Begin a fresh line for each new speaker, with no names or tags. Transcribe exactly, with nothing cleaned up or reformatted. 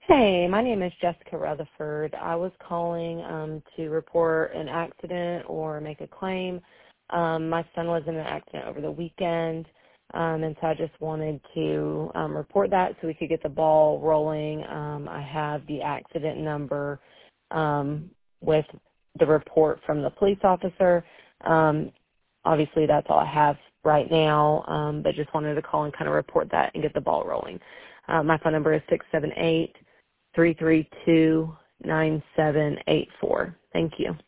Hey, my name is Jessica Rutherford. I was calling um, to report an accident or make a claim. Um, my son was in an accident over the weekend, um, and so I just wanted to um, report that so we could get the ball rolling. Um, I have the accident number um, with the report from the police officer. Um, obviously, that's all I have right now, um, but just wanted to call and kind of report that and get the ball rolling. Uh, my phone number is six seven eight, three three two, nine seven eight four. Thank you.